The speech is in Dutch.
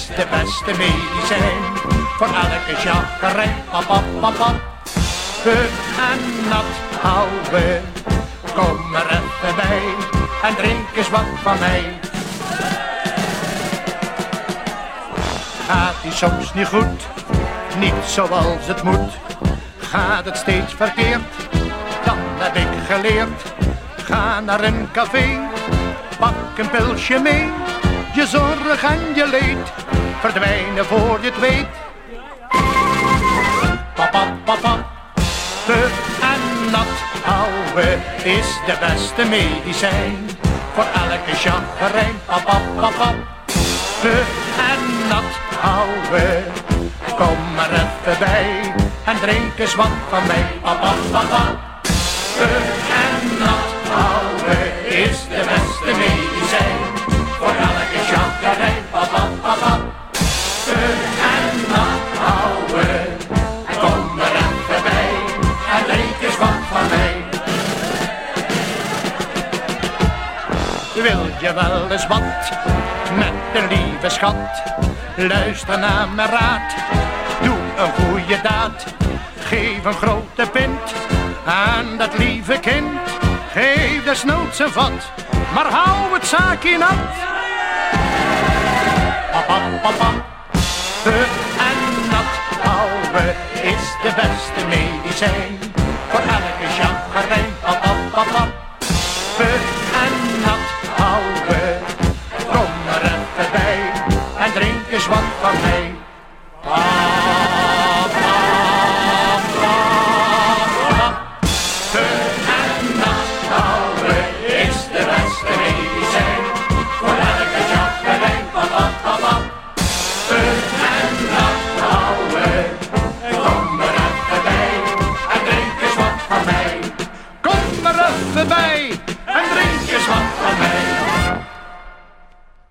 is de beste medicijn. Voor elke chagrijn, pap, pap, pap, pap. Put en nat houden, kom er even bij en drink eens wat van mij. Gaat ie soms niet goed, niet zoals het moet. Gaat het steeds verkeerd, dan heb ik geleerd. Ga naar een café, pak een pilsje mee. Je zorg en je leed verdwijnen voor je het weet. Papa, papa, put en nat houden is de beste medicijn. Voor elke chagrijn, papa, papa, put en nat houden. Kom er even bij en drink eens wat van mij, papa, papa. Put en nat houden is de beste medicijn. Voor elke chagrijn, papa, papa. Put en nat houden. Kom er even bij en drink eens wat van mij. Wil je wel eens wat met een lieve schat? Luister naar mijn raad, doe een goede daad. Geef een grote pint aan dat lieve kind. Geef desnoods een vat, maar hou het zaakje nat. Papa, papa, put en nat houden is de beste medicijn. Voor elke chagrijn, papa, papa.